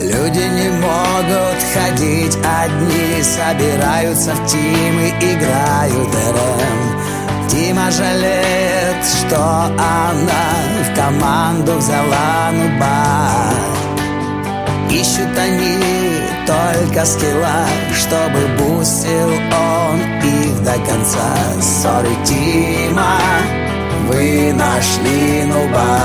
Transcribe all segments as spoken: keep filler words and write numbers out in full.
Люди не могут ходить одни, собираются в тимы, играют РМ. Дима жалеет, что она в команду взяла нуба. Ищут они только скилла, чтобы бустил он их до конца. Сори, Дима, вы нашли нуба.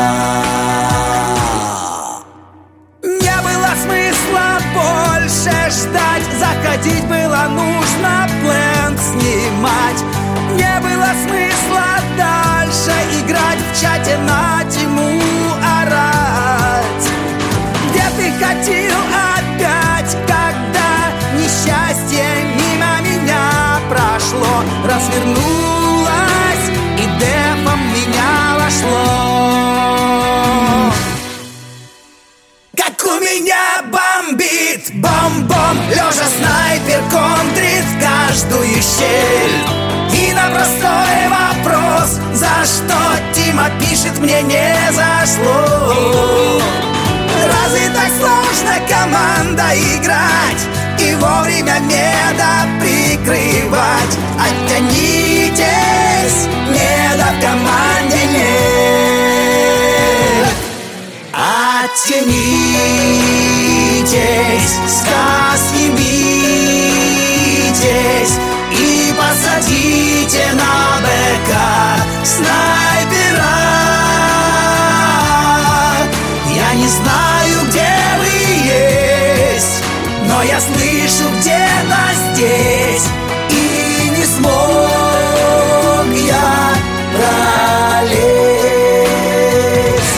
Не было смысла больше ждать, заходить было нужно, плент снимать. Не было смысла дальше играть, в чате на Диму орать. Где ты ходил опять, когда несчастье мимо меня прошло? Развернулась и дефом меня вошло. Как у меня бомбит, бом-бом, лежа снайпер контрит в каждую щель. И на простой вопрос, за что Дима пишет, мне не зашло. Разве так сложно команда играть и вовремя меда прикрывать? Оттянитесь, меда в команде нет. Оттянитесь, сказки битесь и посадите на БК снайпера. Я не знаю, где вы есть, но я слышу где-то здесь, и не смог я пролезть.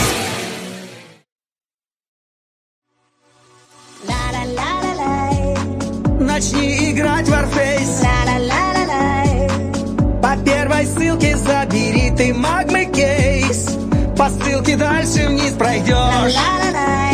Начни играть в Warface. По первой ссылке забери ты магмы кейс. По ссылке дальше вниз пройдешь.